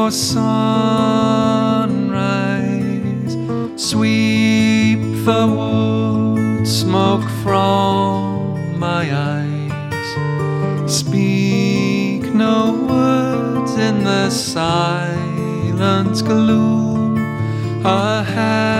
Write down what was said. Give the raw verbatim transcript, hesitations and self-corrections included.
before sunrise, sweep the wood smoke from my eyes. Speak no words in the silent gloom ahead.